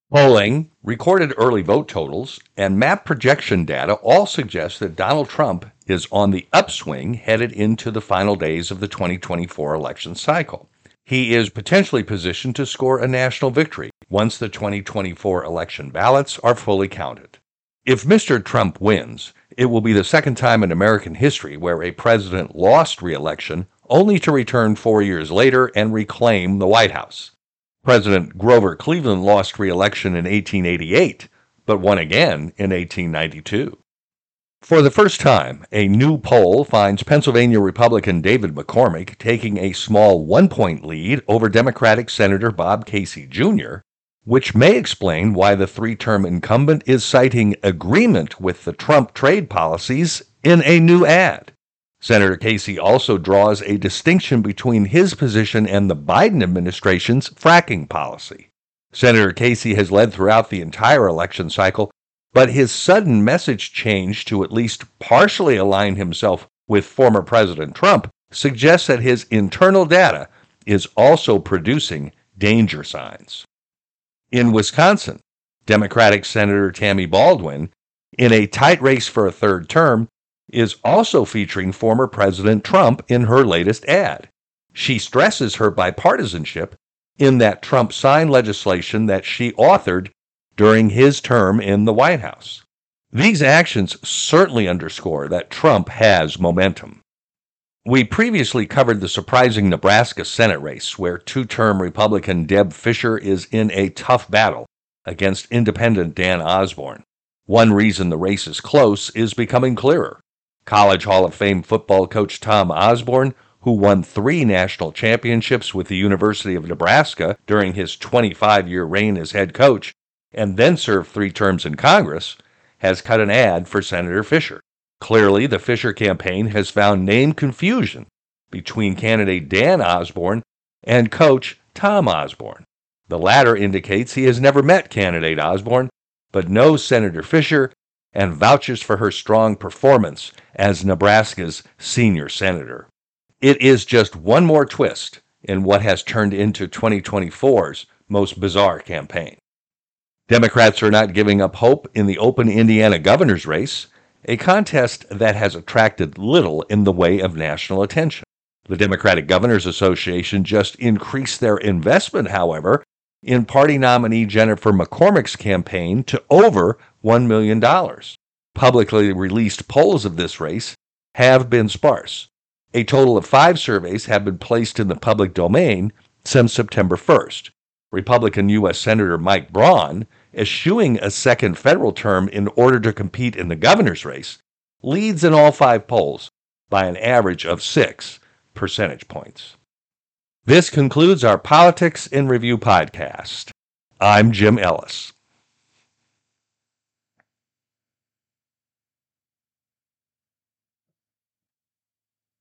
Polling, recorded early vote totals, and map projection data all suggest that Donald Trump is on the upswing headed into the final days of the 2024 election cycle. He is potentially positioned to score a national victory once the 2024 election ballots are fully counted. If Mr. Trump wins, it will be the second time in American history where a president lost re-election only to return 4 years later and reclaim the White House. President Grover Cleveland lost re-election in 1888, but won again in 1892. For the first time, a new poll finds Pennsylvania Republican David McCormick taking a small 1-point lead over Democratic Senator Bob Casey Jr., which may explain why the three-term incumbent is citing agreement with the Trump trade policies in a new ad. Senator Casey also draws a distinction between his position and the Biden administration's fracking policy. Senator Casey has led throughout the entire election cycle, but his sudden message change to at least partially align himself with former President Trump suggests that his internal data is also producing danger signs. In Wisconsin, Democratic Senator Tammy Baldwin, in a tight race for a third term, is also featuring former President Trump in her latest ad. She stresses her bipartisanship in that Trump signed legislation that she authored during his term in the White House. These actions certainly underscore that Trump has momentum. We previously covered the surprising Nebraska Senate race, where two-term Republican Deb Fischer is in a tough battle against independent Dan Osborne. One reason the race is close is becoming clearer. College Hall of Fame football coach Tom Osborne, who won 3 national championships with the University of Nebraska during his 25-year reign as head coach, and then served 3 terms in Congress, has cut an ad for Senator Fischer. Clearly, the Fischer campaign has found name confusion between candidate Dan Osborne and coach Tom Osborne. The latter indicates he has never met candidate Osborne, but knows Senator Fischer and vouches for her strong performance as Nebraska's senior senator. It is just one more twist in what has turned into 2024's most bizarre campaign. Democrats are not giving up hope in the open Indiana governor's race, a contest that has attracted little in the way of national attention. The Democratic Governors Association just increased their investment, however, in party nominee Jennifer McCormick's campaign to over $1 million. Publicly released polls of this race have been sparse. A total of 5 surveys have been placed in the public domain since September 1st. Republican U.S. Senator Mike Braun, eschewing a second federal term in order to compete in the governor's race, leads in all 5 polls by an average of 6 percentage points. This concludes our Politics in Review podcast. I'm Jim Ellis.